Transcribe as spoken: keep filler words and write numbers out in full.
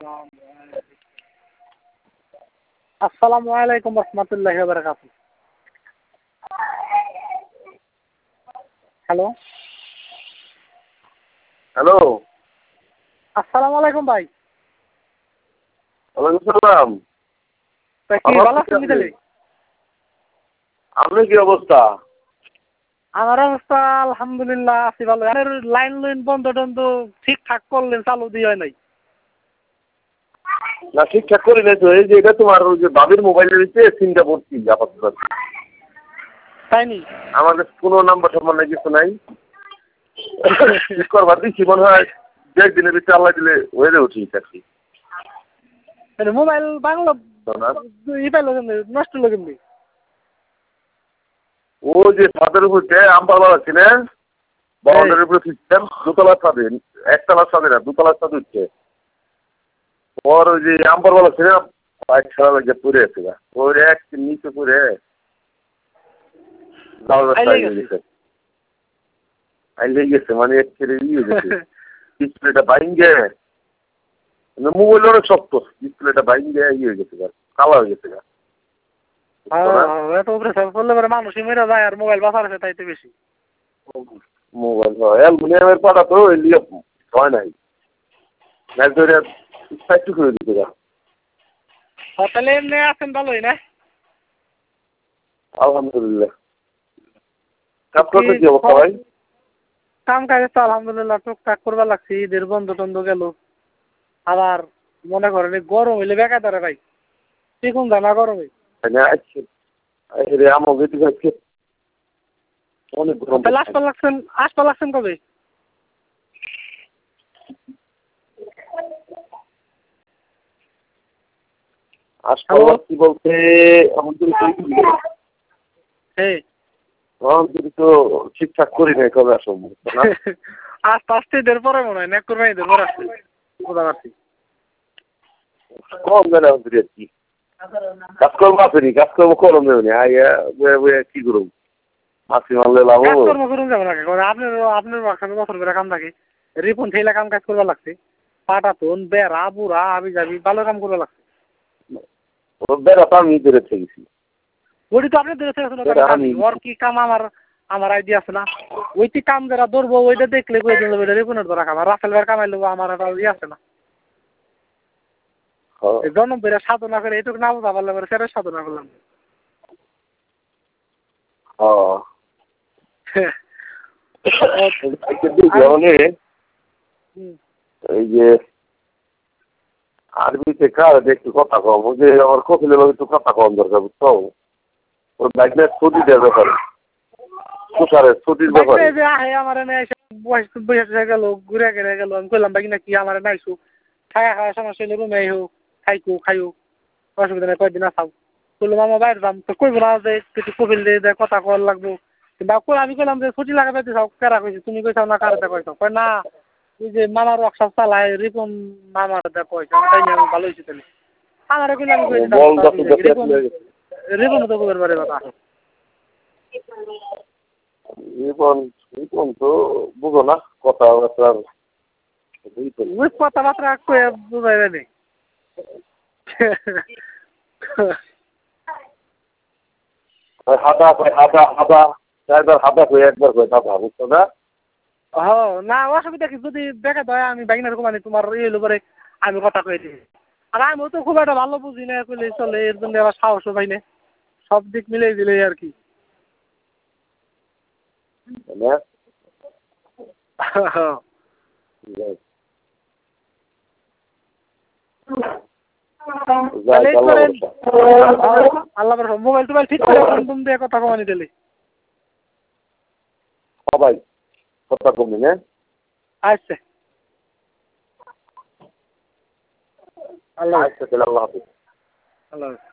আসসালামু আলাইকুম রহমতুল্লাহি ওয়া বারাকাতুহু। হ্যালো হ্যালো, আসসালামু আলাইকুম ভাই। ওয়ালাইকুম সালাম। তা কি ভালো আছেন তাহলে? আপনার কি অবস্থা? আমার অবস্থা আলহামদুলিল্লাহ আছি ভালো। আপনার লাইন লাইন বন্ধ টন্ধ ঠিকঠাক করলেন, চালু দিয়ে নাই। না ঠিকঠাক করি নাই তো, এই যে এটা তোমার ওই যে বাবির মোবাইলের ভিতরে সিমটা ভর্তি আপাতত। তাই নি? আমার কাছে কোনো নাম্বার টাম্বার নাই, কিছু নাই। ঠিক করবার দিচ্ছি মনে হয় দেড় দিনের ভিতরে আল্লাহ দিলে হয়ে যাবে ঠিক আর কি। মোবাইল বাংলা ই পাইল কেমনি, নষ্ট হলো কেমনি? ও যে ছাদের উপর যে আমপালা আছে না, বাউন্ডারির উপরে সিস্টেম, দুতলার ছাদে, একতলার ছাদে না, দুতলার ছাদ উঠছে। ওর ওই যে আমপালা আছে না, বাইক ছাড়া লাগে পড়ে আছে গা, ওর এক নিচে পড়ে আইলে গেছে, মানে এক ছেড়ে ইয়ে গেছে, ডিসপ্লেটা বাইঙ্গে, মোবাইল অনেক শক্ত, ডিসপ্লেটা বাইঙ্গে ইয়ে হয়ে গেছে গা, কালা হয়ে গেছে গা। মানুষই মেরে যায় আর মোবাইল বাঁচার আছে তাইতে বেশি। মোবাইল অ্যালুমিনিয়ামের পাটা তো এলিয়ে হয় নাই, একটু করে দিতে গা। তাহলে এমনি আছেন ভালোই না? আলহামদুলিল্লাহ। কাজ করতে কি অবস্থা ভাই? কাম কাজ তো আলহামদুলিল্লাহ টুকটাক করবার লাগছি, ঈদের বন্ধ টন্ধ গেল। আবার মনে করেন গরম হইলে বেকার ধরে ভাই, দেখুন জানা গরমে অনেক গরম। আসপা লাগছেন, আসপা লাগছেন কবে? আসপালা কি বলতে আমাদের তো ঠিকঠাক করি নাই, কবে আসবো না আস্তে আস্তে ঈদের পরে মনে হয় নেক করবে, ঈদের পরে আসছে বোঝা পারছি। কম দেন আমাদের আর কি, কাজ করবো আসেনি, কাজ করবো কলম দেবেনি, আইয়া কি করবো মাসি মারলে লাভ। কাজকর্ম করুন যাবো নাকি, আপনার আপনার বাসাতে বছর করে কাম থাকে, রিপন ঠেলা কাম কাজ করবা লাগছে, পাটাতন বেড়া বুড়া আবি যাবি ভালো কাম করবা লাগছে। বেড়া তো আমি ধরে থেকেছি, ওটি তো আপনি ধরে থেকেছিল, ওর কি কাম আমার আমার আইডিয়া আছে না, ওইটি কাম যারা ধরবো ওইটা দেখলে কই দিন ওইটা রিপনের ধরা খাবার, রাসেল ভাইয়ের কামাই নেবো, আমার একটা ইয়ে আছে না। জনম বেড়ে সাধনা করে এইটুকু না বোঝা পারলে পরে সেটা সাধনা করলাম। এই যে আরবিতে কার একটু কথা কম, যে আমার কপিলের একটু কথা কম দরকার, বুঝছো? ওর বাইকের ছুটি দেওয়ার ব্যাপারে, তুষারের ছুটির ব্যাপারে আমার বয়স গেল ঘুরে গেলে গেল, আমি কইলাম বাকি নাকি আমার নাইছু খায়া খাওয়া সমস্যা হলে রুমে হোক খাইকো খাইও, অসুবিধা নেই, কয়েকদিন আসাও বললাম আমার বাইরে দাম তো কইব না যে কিছু কপিল দিয়ে কথা কর লাগবো, কিংবা আমি কইলাম যে ছুটি লাগাবে চাও কারা কইছি, তুমি কইসাও না কারাতে কইসাও, কয় না ওই যে মামার ওয়ার্কশপ চালায় রিপন মামার কইছে, তাই নিয়ে আমি ভালো হয়েছি তাহলে আমারও কইলাম রিপন রিপন তো কবের বারে কথা রিপন রিপন তো বুঝো না কথাবার্তা, ওই কথাবার্তা কয়ে বুঝাইবে নি। হাদা হাদা হাদা একবার হাদা কই একবার কই দাদা, বুঝছো না? হ্যাঁ না অসুবিধা কি, যদি দেখা দেয় আমি বাইনার কমানি তোমার ইয়ে হলো পরে আমি কথা কয়ে দিই, আর আমিও তো খুব একটা ভালো বুঝি না কইলে চলে, এর জন্য আবার সাহসও পাই না, সব দিক মিলিয়ে দিলে আর কি। আল্লাহ মোবাইল টোবাইল ঠিক করে ফোন দিয়ে কথা কমানি দিলে সবাই কথা কমি না। আচ্ছা আল্লাহ আচ্ছা, আল্লাহ হাফেজ। আল্লাহ